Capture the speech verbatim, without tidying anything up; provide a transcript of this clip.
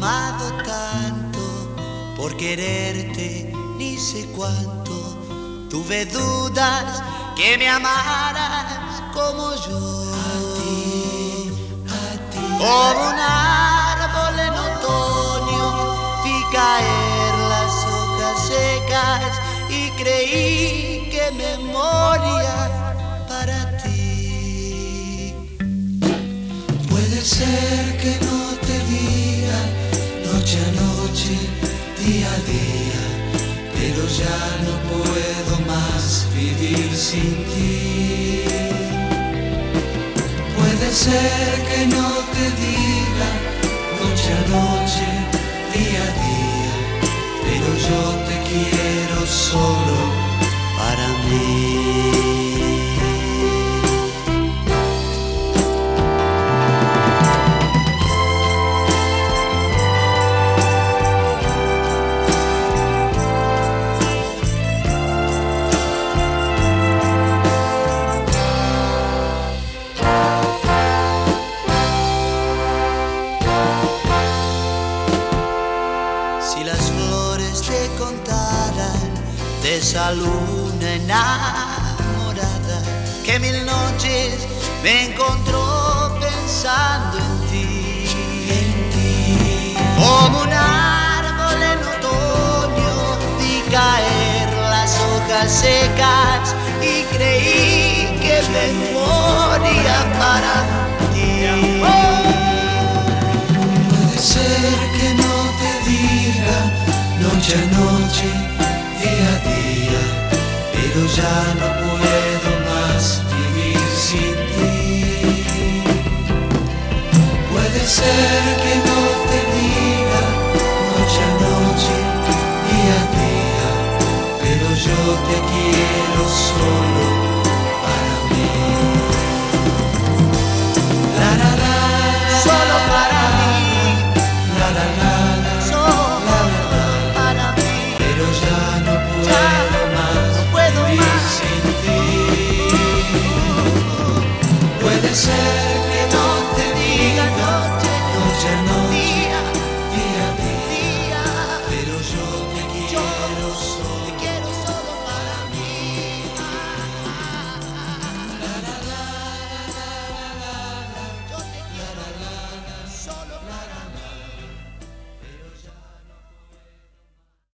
amado tanto, por quererte ni sé cuánto. Tuve dudas que me amaras como yo. A ti, a ti. Como un árbol en otoño vi caer las hojas secas y creí que me moría para ti. Puede ser que no te diga noche a noche, día a día, pero ya no puedo más vivir sin ti. Puede ser que no te diga noche a noche, día a día, pero yo te quiero solo para mí. De esa luna enamorada que mil noches me encontró pensando en ti, en ti. Como un árbol en otoño vi caer las hojas secas y creí que me moría para ti. Puede ser que no te diga noche a noche, día a día, pero ya no puedo más vivir sin ti. Puede ser que no te diga noche a noche, día a día, pero yo te quiero solo para mí. La la la, solo para mí. La la la, solo para mí. Pero ya no puedo más vivir sin ti. Puede ser que no te diga noche, noche a noche, día, día a día, pero yo te quiero solo.